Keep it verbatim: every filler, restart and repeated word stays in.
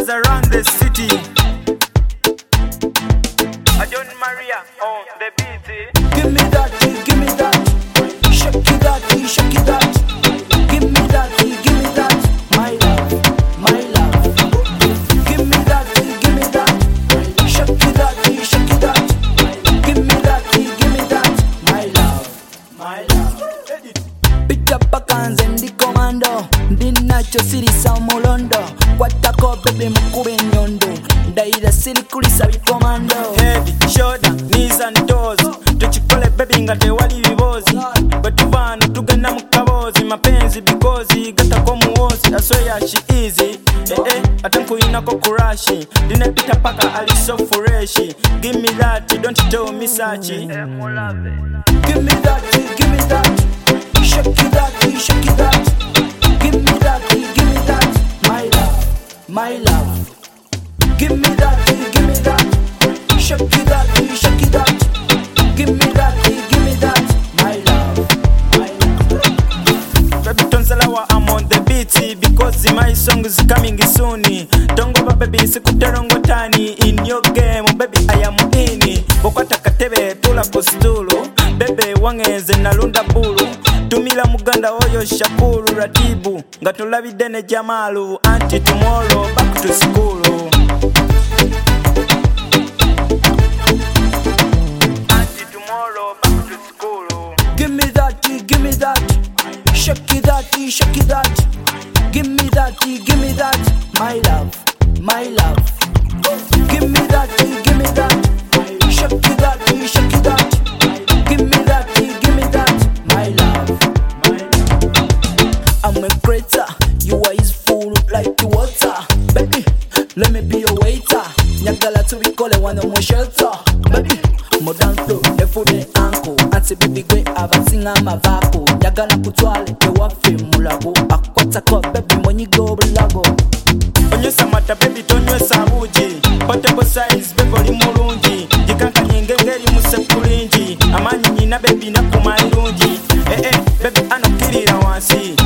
around the city. I John Maria on the beat. Give me that, give me that. Shake it that, shake it that. Give me that, give me that. My love, my love. Give me that, give me that. Shake it that, shake it that. Give me that, give me that. My love, my love. Pick up a cans and the commando. Ndinacho sirisa mulondo. Kwatako baby mukube nyondo. Ndaira siri kulisa bikomando. Head, shoulder, knees and toes. Tuchikole baby nga tewali bibozi. Betuvano tugenda mukabozi. Mapenzi because gata ko muwozi. I swear she easy. Eh eh, atankuyinako kurashi. Dine pita paka ali so freshi. Give me that, don't tell me sachi. Give me that, give me that. Shake it that, shake it that. Give me that, give me that. My love, my love. Give me that, give me that. Shake it that, shake it that. Give me that, give me that. My love, my love. Baby Tonzalawa, I'm on the beat because my song is coming soon. Don't go baby, sikuterongo tani. In your game, baby, I am in. Bokwata katebe, tula kostulu. Bebe wangeze nalunda bulu. Tumila muganda oyo shakuru ratibu. Ngatulabide ne jamalu. Anti tomorrow, back to school. Anti tomorrow, back to school. Give me that, give me that. Shake it that, shake it that. Give me that, give me that. My love, my love. Give me that, give me that. Shake it that, shake it that. Give me that, give me that. My love, my love. I'm a creator, you are his fool like the water. Baby, let me be your waiter. Nyagala to be call one of my shelter. Baby, modern flow, the food and ankle. Anti baby gwe avasinga mavako. Nyagala kutwale, the wafe mulago. Akwata ko baby money go bulago. Onyesa mata baby tonywesa buji. Potable size baby oli mulungi. Jikanka nyenge ngeri musekulingi. Amanyi nyina baby nakumailungi. Eh eh baby anokirira wansi.